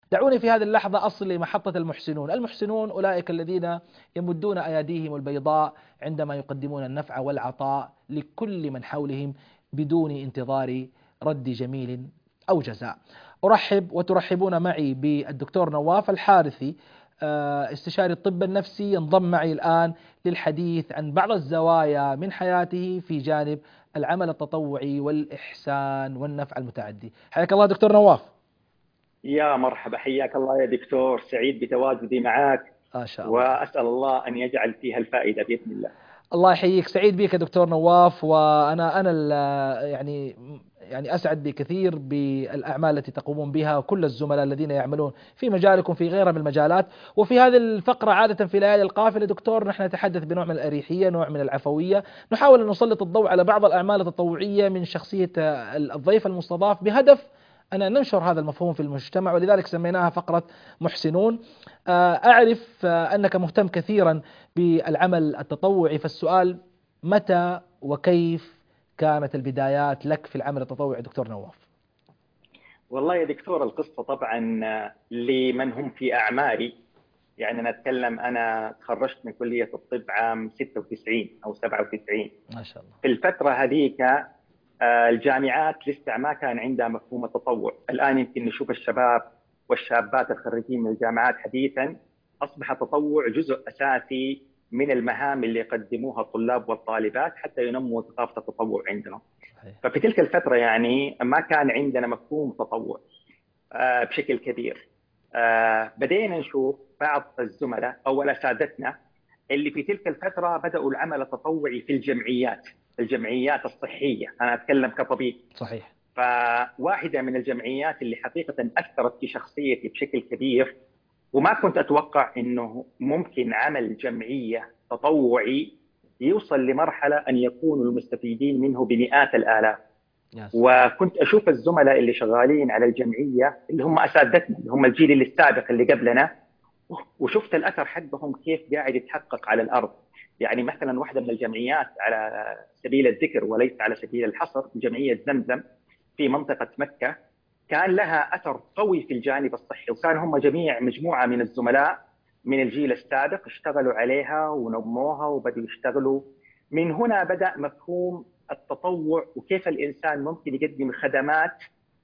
دعوني في هذه اللحظة أصل لمحطة المحسنون. المحسنون أولئك الذين يمدون أيديهم البيضاء عندما يقدمون النفع والعطاء لكل من حولهم بدون انتظار رد جميل أو جزاء. أرحب وترحبون معي بالدكتور نواف الحارثي، استشاري الطب النفسي، ينضم معي الآن للحديث عن بعض الزوايا من حياته في جانب العمل التطوعي والإحسان والنفع المتعدي. حياك الله دكتور نواف. يا مرحبا، حياك الله يا دكتور، سعيد بتواجدي معك، ما شاء الله. وأسأل الله أن يجعل فيها الفائدة بإذن الله. الله يحييك، سعيد بك يا دكتور نواف، وأنا يعني أسعد بكثير بالأعمال التي تقومون بها، وكل الزملاء الذين يعملون في مجالكم في غيرها من المجالات. وفي هذه الفقرة عادة في ليالي القافلة دكتور نحن نتحدث بنوع من الأريحية، نوع من العفوية، نحاول أن نسلط الضوء على بعض الأعمال التطوعية من شخصية الضيف المستضاف بهدف أن ننشر هذا المفهوم في المجتمع، ولذلك سميناها فقرة محسنون. أعرف أنك مهتم كثيرا بالعمل التطوعي، فالسؤال متى وكيف كانت البدايات لك في العمل التطوعي دكتور نواف؟ والله يا دكتور، القصة طبعا لمن هم في أعماري، يعني أنا أتكلم، أنا تخرجت من كلية الطب عام 96 أو 97. ما شاء الله. في الفترة هذيك الجامعات لسه ما كان عندها مفهوم التطوع. الآن يمكن نشوف الشباب والشابات الخريجين من الجامعات حديثا أصبح التطوع جزء أساسي من المهام اللي يقدموها الطلاب والطالبات حتى ينموا ثقافة التطوع عندهم. صحيح. ففي تلك الفترة يعني ما كان عندنا مفهوم تطوع بشكل كبير. بدينا نشوف بعض الزملاء أو أساتذتنا اللي في تلك الفترة بدأوا العمل التطوعي في الجمعيات الصحية. أنا أتكلم كطبيب. صحيح. فواحدة من الجمعيات اللي حقيقة أثرت في شخصيتي بشكل كبير، وما كنت أتوقع أنه ممكن عمل جمعية تطوعي يوصل لمرحلة أن يكونوا المستفيدين منه بمئات الآلاف. وكنت أشوف الزملاء اللي شغالين على الجمعية اللي هم أساتذتنا، اللي هم الجيل السابق اللي قبلنا، وشفت الأثر حقهم كيف قاعد يتحقق على الأرض. يعني مثلا واحدة من الجمعيات، على سبيل الذكر وليس على سبيل الحصر، جمعية زمزم في منطقة مكة، كان لها أثر قوي في الجانب الصحي، وكان هم مجموعة من الزملاء من الجيل السابق اشتغلوا عليها ونموها وبدأوا يشتغلوا. من هنا بدأ مفهوم التطوع وكيف الإنسان ممكن يقدم خدمات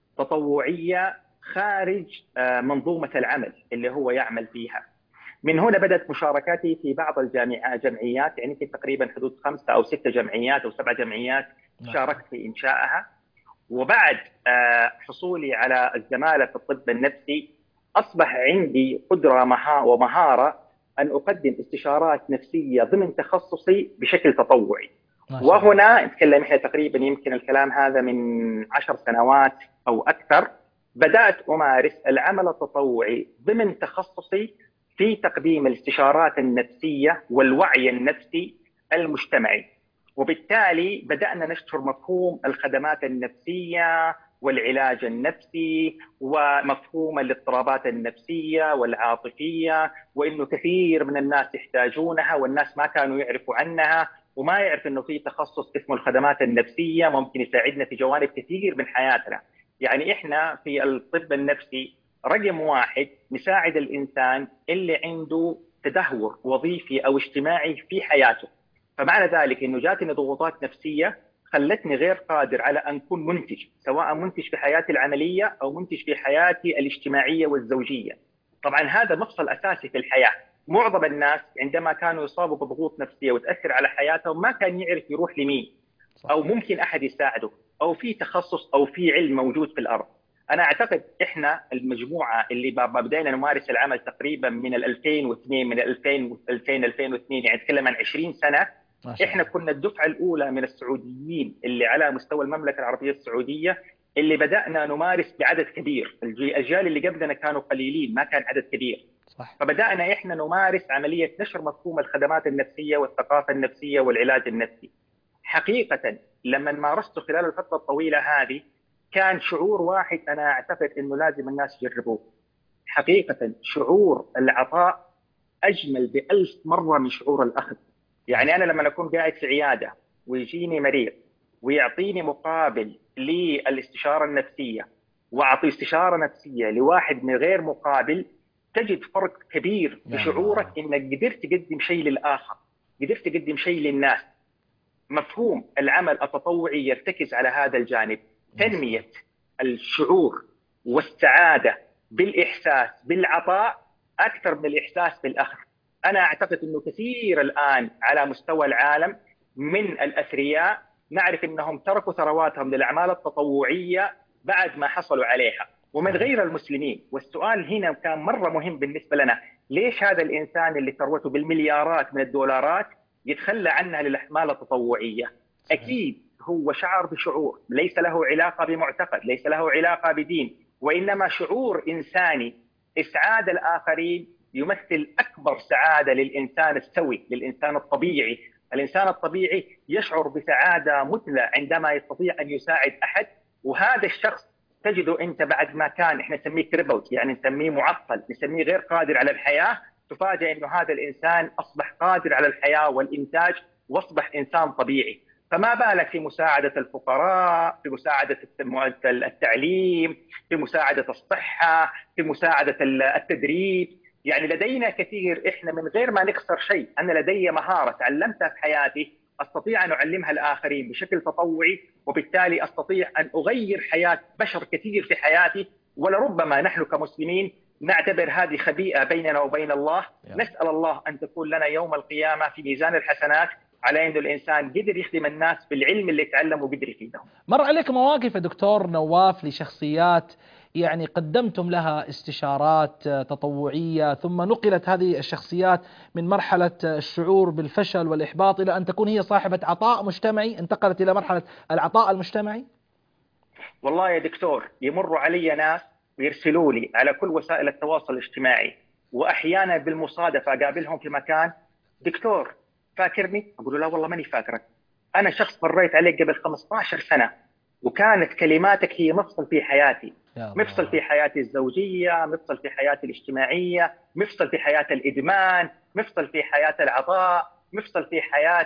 تطوعية خارج منظومة العمل اللي هو يعمل فيها. من هنا بدأت مشاركاتي في بعض الجمعيات، يعني في تقريبا حدود 5 أو 6 جمعيات أو 7 جمعيات شاركت في إنشائها. وبعد حصولي على الزمالة في الطب النفسي أصبح عندي قدرة ومهارة أن أقدم استشارات نفسية ضمن تخصصي بشكل تطوعي. وهنا نتكلم إحنا تقريبا يمكن الكلام هذا من 10 سنوات أو أكثر، بدأت أمارس العمل التطوعي ضمن تخصصي في تقديم الاستشارات النفسية والوعي النفسي المجتمعي. وبالتالي بدأنا نشر مفهوم الخدمات النفسية والعلاج النفسي ومفهوم الاضطرابات النفسية والعاطفية، وإنه كثير من الناس يحتاجونها والناس ما كانوا يعرفوا عنها، وما يعرف إنه في تخصص اسمه الخدمات النفسية ممكن يساعدنا في جوانب كثير من حياتنا. يعني إحنا في الطب النفسي رقم 1 نساعد الإنسان اللي عنده تدهور وظيفي أو اجتماعي في حياته. فمعنى ذلك أنه جاتني ضغوطات نفسية خلتني غير قادر على أن أكون منتج، سواء منتج في حياتي العملية أو منتج في حياتي الاجتماعية والزوجية. طبعا هذا مفصل أساسي في الحياة. معظم الناس عندما كانوا يصابوا بضغوط نفسية وتأثر على حياتهم ما كان يعرف يروح لمين، أو ممكن أحد يساعده، أو في تخصص أو في علم موجود في الأرض. أنا أعتقد إحنا المجموعة اللي بدأنا نمارس العمل تقريبا من 2002، من 2002 يعني نتكلم عن 20 سنة. إحنا كنا الدفعة الأولى من السعوديين اللي على مستوى المملكة العربية السعودية اللي بدأنا نمارس بعدد كبير. الأجيال اللي قبلنا كانوا قليلين، ما كان عدد كبير. صح. فبدأنا إحنا نمارس عملية نشر مفهوم الخدمات النفسية والثقافة النفسية والعلاج النفسي. حقيقة لما مارسته خلال الفترة الطويلة هذه كان شعور واحد أنا أعتقد أنه لازم الناس يجربوه. حقيقة شعور العطاء أجمل ب1000 مرة من شعور الأخذ. يعني أنا لما أكون قاعد في عيادة ويجيني مريض ويعطيني مقابل للاستشارة النفسية وأعطي استشارة نفسية لواحد من غير مقابل، تجد فرق كبير في شعورك إنك قدرت تقدم شيء للآخر، قدرت تقدم شيء للناس. مفهوم العمل التطوعي يرتكز على هذا الجانب، تنمية الشعور والسعادة بالإحساس بالعطاء أكثر من الإحساس بالأخذ. أنا أعتقد أنه كثير الآن على مستوى العالم من الأثرياء نعرف أنهم تركوا ثرواتهم للأعمال التطوعية بعد ما حصلوا عليها، ومن غير المسلمين. والسؤال هنا كان مرة مهم بالنسبة لنا، ليش هذا الإنسان اللي ثروته بالمليارات من الدولارات يتخلى عنها للأعمال التطوعية؟ أكيد هو شعر بشعور ليس له علاقة بمعتقد، ليس له علاقة بدين، وإنما شعور إنساني. إسعاد الآخرين يمثل أكبر سعادة للإنسان السوي، للإنسان الطبيعي. الإنسان الطبيعي يشعر بسعادة مثلى عندما يستطيع أن يساعد أحد، وهذا الشخص تجده أنت بعد ما كان إحنا نسميه كريبل، يعني نسميه معطل، نسميه غير قادر على الحياة، تفاجأ إنه هذا الإنسان أصبح قادر على الحياة والإنتاج وأصبح إنسان طبيعي. فما بالك في مساعدة الفقراء، في مساعدة التعليم، في مساعدة الصحة، في مساعدة التدريب. يعني لدينا كثير، إحنا من غير ما نخسر شيء. أنا لدي مهارة تعلمتها في حياتي أستطيع أن أعلمها الآخرين بشكل تطوعي، وبالتالي أستطيع أن أغير حياة بشر كثير في حياتي. ولربما نحن كمسلمين نعتبر هذه خبيئة بيننا وبين الله. نسأل الله أن تكون لنا يوم القيامة في ميزان الحسنات على أن الإنسان قدر يخدم الناس بالعلم اللي تعلم وقدر يفيدهم. مر عليك مواقف يا دكتور نواف لشخصيات يعني قدمتم لها استشارات تطوعية، ثم نقلت هذه الشخصيات من مرحلة الشعور بالفشل والإحباط إلى أن تكون هي صاحبة عطاء مجتمعي، انتقلت إلى مرحلة العطاء المجتمعي؟ والله يا دكتور يمر علي ناس ويرسلوا لي على كل وسائل التواصل الاجتماعي، وأحيانا بالمصادفة أقابلهم في مكان، دكتور فاكرني؟ أقول له لا والله ماني فاكرك، أنا شخص مريت عليك قبل 15 سنة وكانت كلماتك هي مفصل في حياتي، مفصل في حياتي الزوجية، مفصل في حياتي الاجتماعية، مفصل في حياة الإدمان، مفصل في حياة العطاء، مفصل في حياة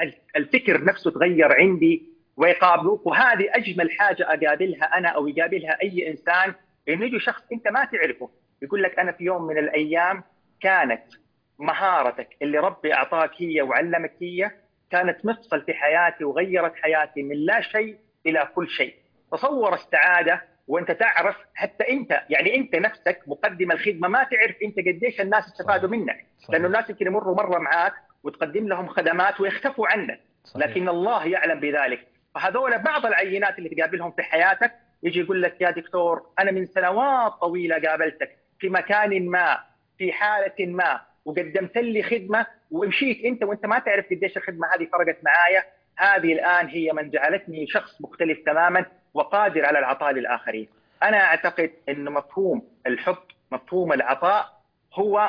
الفكر نفسه تغير عندي. ويقابلوك، وهذه أجمل حاجة أقابلها أنا أو يقابلها أي إنسان، إنه يجي شخص أنت ما تعرفه يقول لك أنا في يوم من الأيام كانت مهارتك اللي ربي أعطاك هي وعلمك هي كانت مفصل في حياتي وغيرت حياتي من لا شيء إلى كل شيء. تصور السعادة وأنت تعرف، حتى أنت يعني أنت نفسك مقدم الخدمة ما تعرف أنت قديش الناس استفادوا منك، لأنه الناس يمكن يمروا مرة معاك وتقدم لهم خدمات ويختفوا عنك، لكن الله يعلم بذلك. فهذول بعض العينات اللي تقابلهم في حياتك، يجي يقول لك يا دكتور أنا من سنوات طويلة قابلتك في مكان ما في حالة ما وقدمت لي خدمة ومشيت أنت وأنت ما تعرف قديش الخدمة هذه فرقت معايا. هذه الآن هي من جعلتني شخص مختلف تماما وقادر على العطاء للآخرين. أنا أعتقد أن مفهوم الحب، مفهوم العطاء هو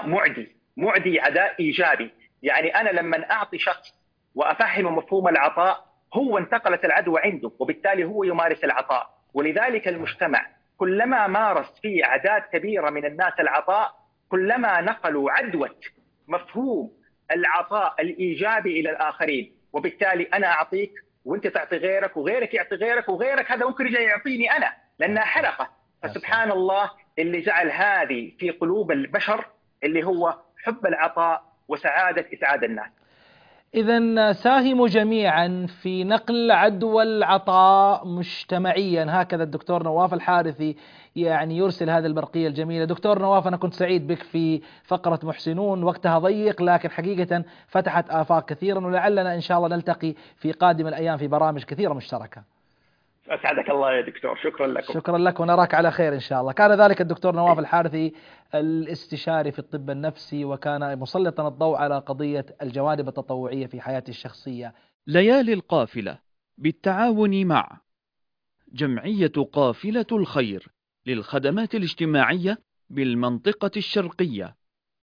معدي عداء إيجابي. يعني أنا لما أعطي شخص وأفهمه مفهوم العطاء، هو انتقلت العدوى عنده وبالتالي هو يمارس العطاء. ولذلك المجتمع كلما مارس فيه أعداد كبيرة من الناس العطاء، كلما نقلوا عدوى مفهوم العطاء الإيجابي إلى الآخرين. وبالتالي أنا أعطيك وأنت تعطي غيرك وغيرك يعطي غيرك وغيرك هذا ممكن يجي يعطيني أنا، لأنها حلقة. فسبحان الله اللي جعل هذه في قلوب البشر اللي هو حب العطاء وسعادة إسعاد الناس. إذن ساهموا جميعا في نقل عدوى العطاء مجتمعيا، هكذا الدكتور نواف الحارثي يعني يرسل هذه البرقية الجميلة. دكتور نواف أنا كنت سعيد بك في فقرة محسنون، وقتها ضيق لكن حقيقة فتحت آفاق كثيرا، ولعلنا إن شاء الله نلتقي في قادم الأيام في برامج كثيرة مشتركة. أسعدك الله يا دكتور، شكرا لكم. شكرا لك ونراك على خير إن شاء الله. كان ذلك الدكتور نواف الحارثي الاستشاري في الطب النفسي، وكان مسلطا الضوء على قضية الجوانب التطوعية في حياته الشخصية. ليالي القافلة بالتعاون مع جمعية قافلة الخير للخدمات الاجتماعية بالمنطقة الشرقية.